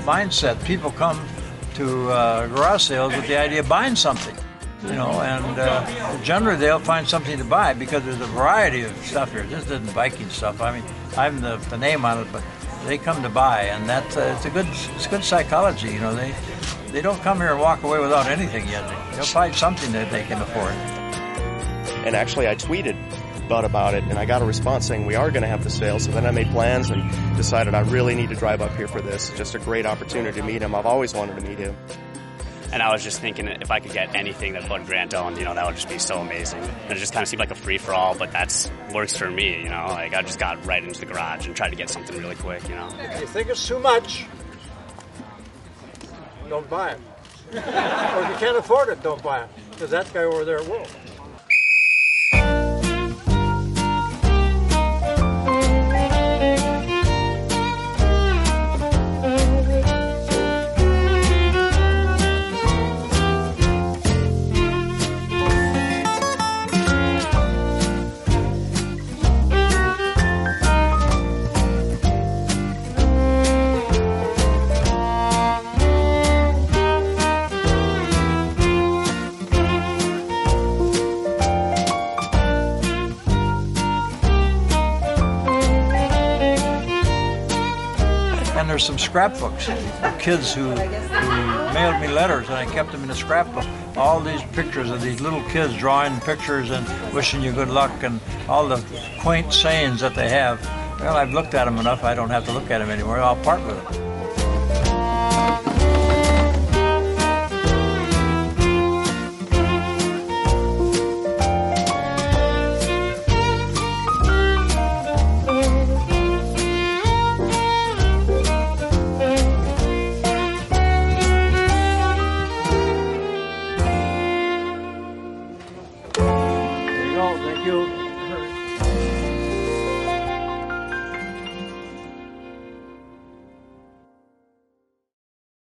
mindset. People come to garage sales with the idea of buying something, and generally they'll find something to buy because there's a variety of stuff here. This isn't Viking stuff. I mean, I'm the name on it, but they come to buy, and that's it's good psychology. They don't come here and walk away without anything yet. They'll find something that they can afford. And actually, I tweeted Bud about it, and I got a response saying we are going to have the sale. So then I made plans and decided I really need to drive up here for this. Just a great opportunity to meet him. I've always wanted to meet him. And I was just thinking if I could get anything that Bud Grant owned, that would just be so amazing. And it just kind of seemed like a free-for-all, but that's works for me, Like I just got right into the garage and tried to get something really quick, If you think it's too much, don't buy it. Or if you can't afford it, don't buy it. Because that guy over there will. And there's some scrapbooks of kids who mailed me letters, and I kept them in a scrapbook. All these pictures of these little kids drawing pictures and wishing you good luck, and all the quaint sayings that they have. Well, I've looked at them enough, I don't have to look at them anymore. I'll part with them. Thank you.